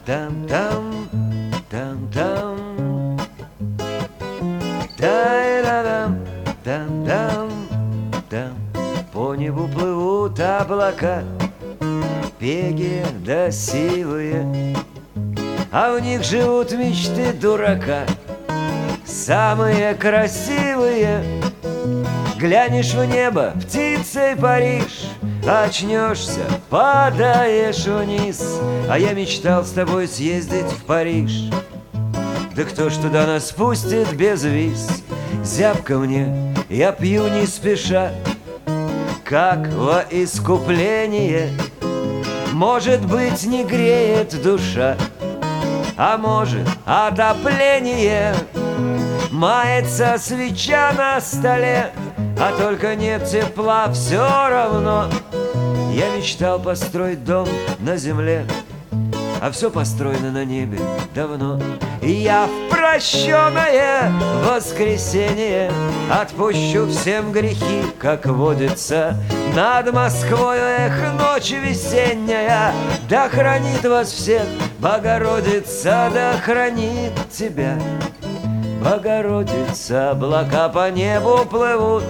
там-там, там-там, тай-ра-дам, там-там, там. По небу плывут облака, пеги да сивые, а в них живут мечты дурака, самые красивые. Глянешь в небо, птицей паришь, очнешься, падаешь вниз. А я мечтал с тобой съездить в Париж. Да кто ж туда нас пустит без виз? Зябко мне, я пью не спеша, как во искупление. Может быть, не греет душа, а может, отопление. Мается свеча на столе, а только нет тепла все равно. Я мечтал построить дом на земле, а все построено на небе давно. И я в прощенное воскресенье отпущу всем грехи, как водится. Над Москвою, эх, ночь весенняя, да хранит вас всех Богородица, да хранит тебя Богородица. Облака по небу плывут,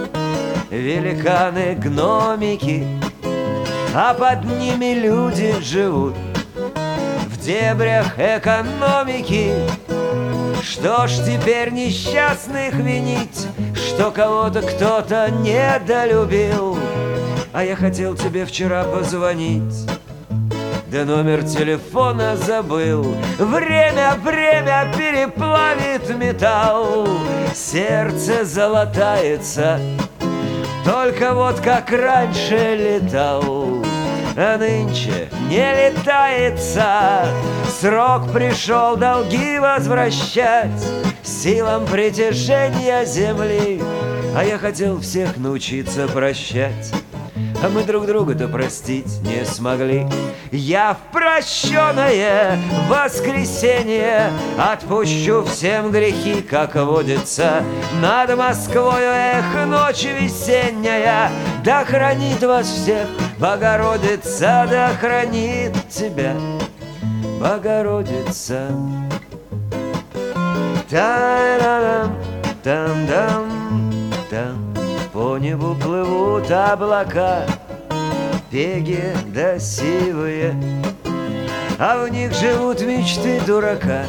великаны-гномики, а под ними люди живут в дебрях экономики. Что ж теперь несчастных винить, что кого-то кто-то недолюбил? А я хотел тебе вчера позвонить, да номер телефона забыл. Время переплавит металл, сердце золотается, только вот как раньше летал, а нынче не летается. Срок пришел долги возвращать силам притяжения земли. А я хотел всех научиться прощать, а мы друг друга-то простить не смогли. Я в прощенное воскресенье отпущу всем грехи, как водится. Над Москвою, эх, ночь весенняя, да хранит вас всех Богородица, да хранит тебя Богородица. Та-ра-дам, там-дам, там. По небу плывут облака, пеги да сивые, а в них живут мечты дурака,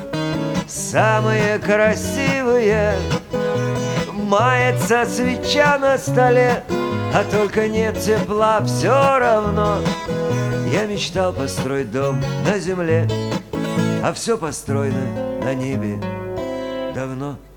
самые красивые. Мается свеча на столе, а только нет тепла все равно. Я мечтал построить дом на земле, а все построено на небе давно.